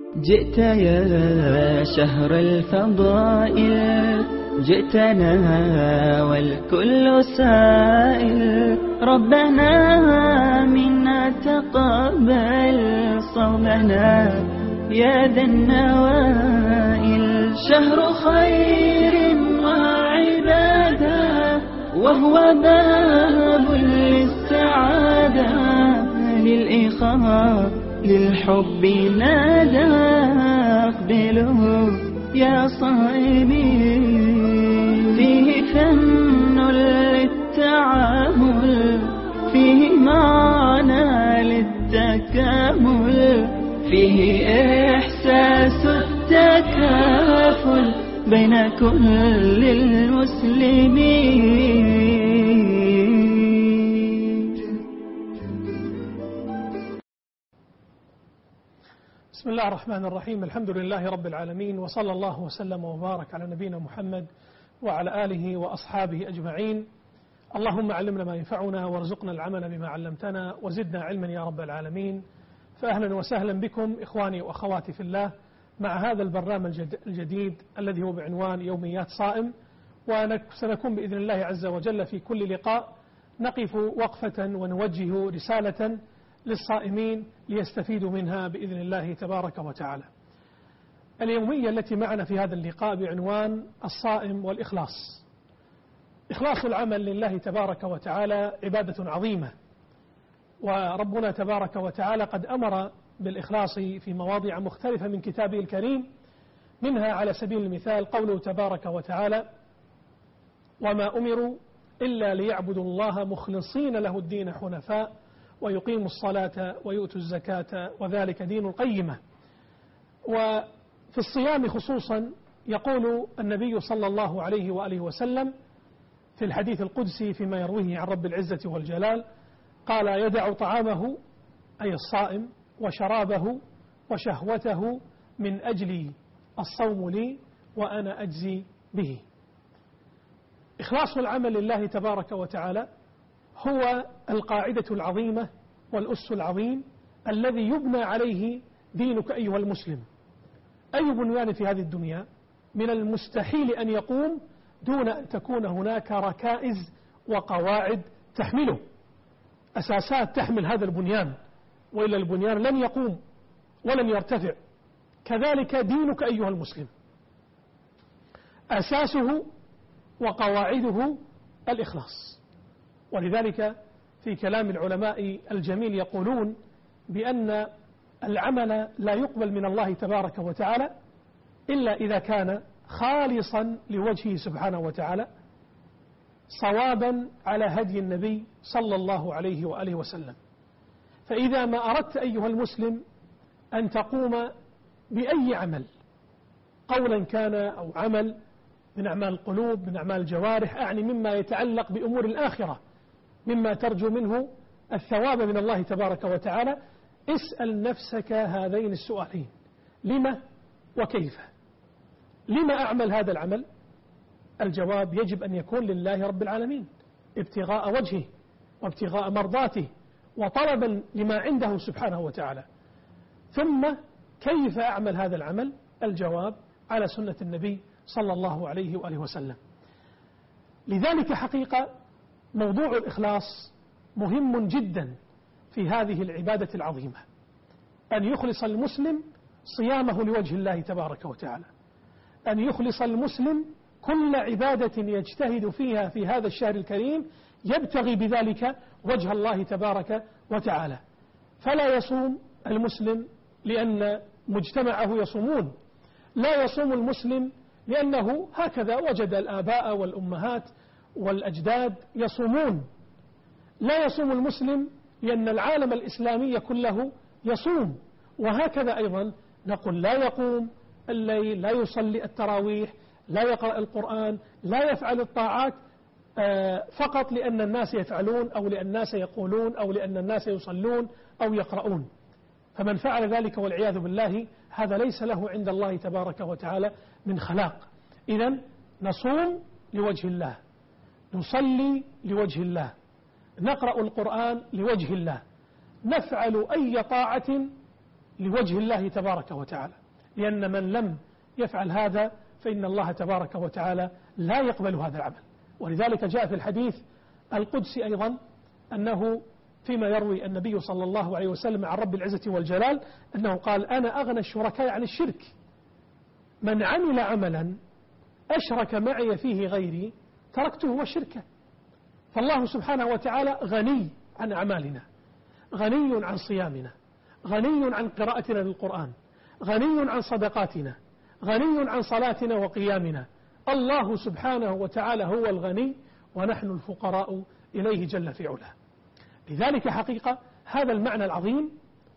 جئت يا شهر الفضائل، جئتنا والكل سائل، ربنا منا تقبل صومنا يا ذا النوائل. شهر خير وعبادة، وهو باب للسعادة، للإخاء للحب نادى، اقبلوا يا صائمين. فيه فن للتعامل، فيه معنى للتكامل، فيه إحساس التكافل بين كل المسلمين. بسم الله الرحمن الرحيم. الحمد لله رب العالمين، وصلى الله وسلم وبارك على نبينا محمد وعلى آله وأصحابه أجمعين. اللهم علمنا ما ينفعنا، وارزقنا العمل بما علمتنا، وزدنا علما يا رب العالمين. فأهلا وسهلا بكم إخواني وأخواتي في الله مع هذا البرنامج الجديد الذي هو بعنوان يوميات صائم. وسنكون بإذن الله عز وجل في كل لقاء نقف وقفة ونوجه رسالة للصائمين ليستفيدوا منها بإذن الله تبارك وتعالى. اليومية التي معنا في هذا اللقاء بعنوان الصائم والإخلاص. إخلاص العمل لله تبارك وتعالى عبادة عظيمة، وربنا تبارك وتعالى قد أمر بالإخلاص في مواضع مختلفة من كتابه الكريم، منها على سبيل المثال قوله تبارك وتعالى: وما أمروا إلا ليعبدوا الله مخلصين له الدين حنفاء ويقيموا الصلاة ويؤتوا الزكاة وذلك دين القيمة. وفي الصيام خصوصا يقول النبي صلى الله عليه وآله وسلم في الحديث القدسي فيما يرويه عن رب العزة والجلال، قال: يدع طعامه أي الصائم وشرابه وشهوته من أجلي، الصوم لي وأنا أجزي به. إخلاص العمل لله تبارك وتعالى هو القاعدة العظيمة والأس العظيم الذي يبنى عليه دينك أيها المسلم. أي بنيان في هذه الدنيا من المستحيل أن يقوم دون أن تكون هناك ركائز وقواعد تحمله، أساسات تحمل هذا البنيان، وإلا البنيان لن يقوم ولن يرتفع. كذلك دينك أيها المسلم أساسه وقواعده الإخلاص. ولذلك في كلام العلماء الجميل يقولون بأن العمل لا يقبل من الله تبارك وتعالى إلا إذا كان خالصا لوجهه سبحانه وتعالى، صوابا على هدي النبي صلى الله عليه وآله وسلم. فإذا ما أردت أيها المسلم أن تقوم بأي عمل، قولا كان أو عمل من أعمال القلوب، من أعمال الجوارح، أعني مما يتعلق بأمور الآخرة، مما ترجو منه الثواب من الله تبارك وتعالى، اسأل نفسك هذين السؤالين: لما وكيف؟ لما أعمل هذا العمل؟ الجواب يجب أن يكون لله رب العالمين، ابتغاء وجهه وابتغاء مرضاته وطلبا لما عنده سبحانه وتعالى. ثم كيف أعمل هذا العمل؟ الجواب على سنة النبي صلى الله عليه وآله وسلم. لذلك حقيقة موضوع الإخلاص مهم جدا في هذه العبادة العظيمة، أن يخلص المسلم صيامه لوجه الله تبارك وتعالى، أن يخلص المسلم كل عبادة يجتهد فيها في هذا الشهر الكريم يبتغي بذلك وجه الله تبارك وتعالى. فلا يصوم المسلم لأن مجتمعه يصومون، لا يصوم المسلم لأنه هكذا وجد الآباء والأمهات والأجداد يصومون، لا يصوم المسلم لأن العالم الإسلامي كله يصوم، وهكذا أيضا نقول لا يقوم الليل، لا يصلي التراويح، لا يقرأ القرآن، لا يفعل الطاعات فقط لأن الناس يفعلون أو لأن الناس يقولون أو لأن الناس يصلون أو يقرؤون. فمن فعل ذلك والعياذ بالله هذا ليس له عند الله تبارك وتعالى من خلاق. إذن نصوم لوجه الله، نصلي لوجه الله، نقرأ القرآن لوجه الله، نفعل أي طاعة لوجه الله تبارك وتعالى، لأن من لم يفعل هذا فإن الله تبارك وتعالى لا يقبل هذا العمل. ولذلك جاء في الحديث القدسي أيضا أنه فيما يروي النبي صلى الله عليه وسلم عن رب العزة والجلال أنه قال: أنا أغنى الشركاء عن الشرك، من عمل عملا أشرك معي فيه غيري تركته وشركه. فالله سبحانه وتعالى غني عن أعمالنا، غني عن صيامنا، غني عن قراءتنا للقرآن، غني عن صدقاتنا، غني عن صلاتنا وقيامنا. الله سبحانه وتعالى هو الغني ونحن الفقراء إليه جل في علاه. لذلك حقيقة هذا المعنى العظيم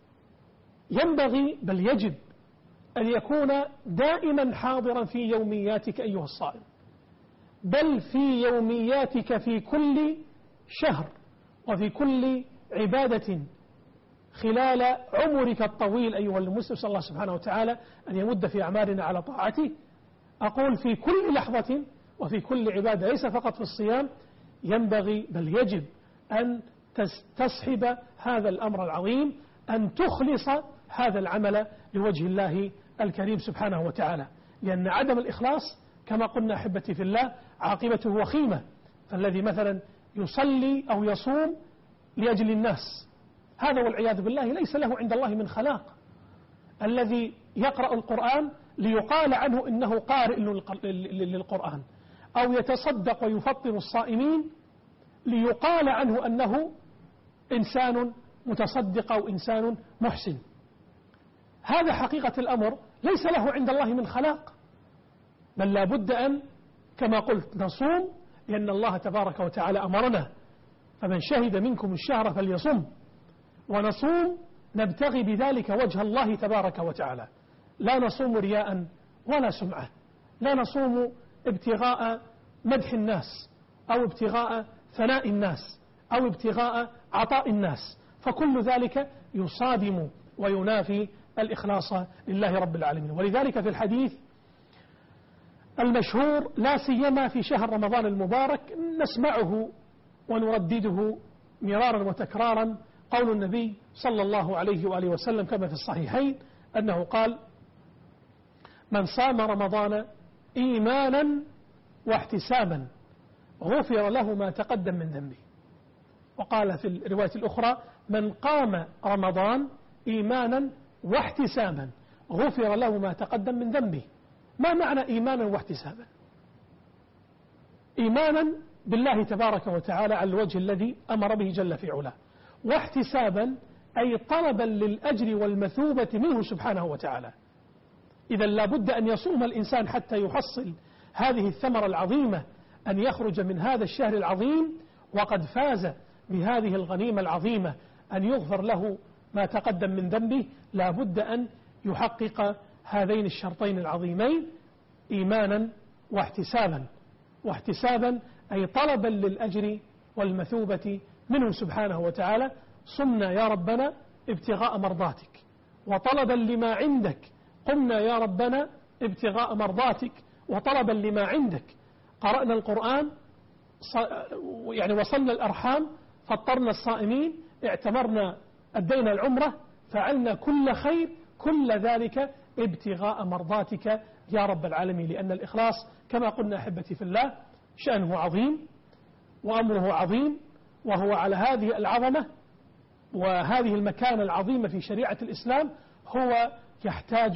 ينبغي بل يجب أن يكون دائما حاضرا في يومياتك أيها الصائم، بل في يومياتك في كل شهر وفي كل عبادة خلال عمرك الطويل أيها المسلم. صلى الله سبحانه وتعالى أن يمد في أعمالنا على طاعته. أقول في كل لحظة وفي كل عبادة، ليس فقط في الصيام، ينبغي بل يجب أن تستصحب هذا الأمر العظيم، أن تخلص هذا العمل لوجه الله الكريم سبحانه وتعالى، لأن عدم الإخلاص كما قلنا أحبتي في الله عاقبته وخيمة. فالذي مثلا يصلي أو يصوم لأجل الناس، هذا والعياذ بالله ليس له عند الله من خلاق. الذي يقرأ القرآن ليقال عنه إنه قارئ للقرآن، أو يتصدق ويفطر الصائمين ليقال عنه أنه إنسان متصدق أو إنسان محسن، هذا حقيقة الأمر ليس له عند الله من خلاق. بل لا بد أن كما قلت نصوم، لأن الله تبارك وتعالى أمرنا: فمن شهد منكم الشهر فليصم. ونصوم نبتغي بذلك وجه الله تبارك وتعالى، لا نصوم رياء ولا سمعة، لا نصوم ابتغاء مدح الناس أو ابتغاء ثناء الناس أو ابتغاء عطاء الناس، فكل ذلك يصادم وينافي الإخلاص لله رب العالمين. ولذلك في الحديث المشهور لا سيما في شهر رمضان المبارك نسمعه ونردده مرارا وتكرارا، قول النبي صلى الله عليه وآله وسلم كما في الصحيحين أنه قال: من صام رمضان إيمانا واحتسابا غفر له ما تقدم من ذنبه. وقال في الرواية الأخرى: من قام رمضان إيمانا واحتسابا غفر له ما تقدم من ذنبه. ما معنى إيمانا واحتسابا؟ إيمانا بالله تبارك وتعالى على الوجه الذي أمر به جل في علاه، واحتسابا أي طلبا للأجر والمثوبة منه سبحانه وتعالى. إذا لا بد أن يصوم الإنسان حتى يحصل هذه الثمرة العظيمة، أن يخرج من هذا الشهر العظيم وقد فاز بهذه الغنيمة العظيمة، أن يغفر له ما تقدم من ذنبه. لا بد أن يحقق هذين الشرطين العظيمين: إيمانا واحتسابا. واحتسابا أي طلبا للأجر والمثوبة منه سبحانه وتعالى. صمنا يا ربنا ابتغاء مرضاتك، وطلبا لما عندك قمنا يا ربنا ابتغاء مرضاتك وطلبا لما عندك. قرأنا القرآن، يعني وصلنا الأرحام، فطرنا الصائمين، اعتمرنا، أدينا العمرة، فعلنا كل خير، كل ذلك ابتغاء مرضاتك يا رب العالمين. لأن الإخلاص كما قلنا أحبتي في الله شأنه عظيم وأمره عظيم، وهو على هذه العظمة وهذه المكانة العظيمة في شريعة الإسلام هو يحتاج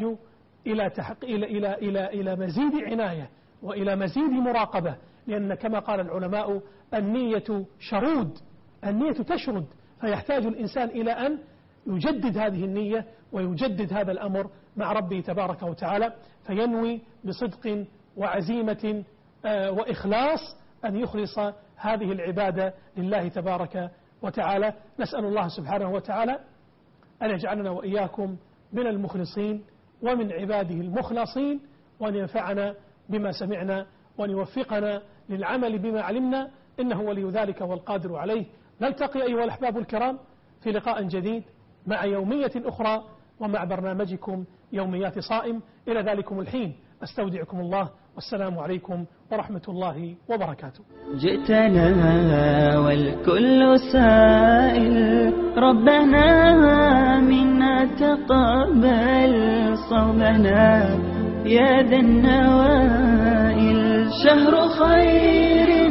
إلى مزيد عناية وإلى مزيد مراقبة. لأن كما قال العلماء النية شرود، النية تشرد، فيحتاج الإنسان إلى أن يجدد هذه النية ويجدد هذا الأمر مع ربه تبارك وتعالى، فينوي بصدق وعزيمة وإخلاص أن يخلص هذه العبادة لله تبارك وتعالى. نسأل الله سبحانه وتعالى أن يجعلنا وإياكم من المخلصين ومن عباده المخلصين، وأن ينفعنا بما سمعنا وأن يوفقنا للعمل بما علمنا، إنه ولي ذلك والقادر عليه. نلتقي أيها الأحباب الكرام في لقاء جديد مع يومية أخرى ومع برنامجكم يوميات صائم. إلى ذلكم الحين أستودعكم الله، والسلام عليكم ورحمة الله وبركاته. جئتنا والكل سائل ربنا منا تقبل صومنا يا ذا النوائل. شهر خير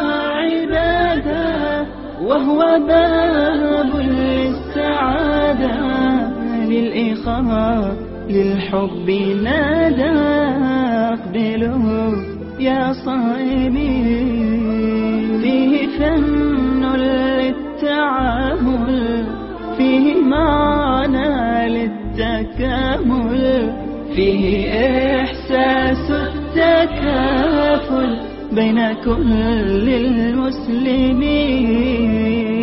وعبادة وهو باب للسعادة، للإخاء للحب نادى اقبلوا يا صائمين. فيه فن للتعامل، فيه معنى للتكامل، فيه إحساس التكافل بين كل المسلمين.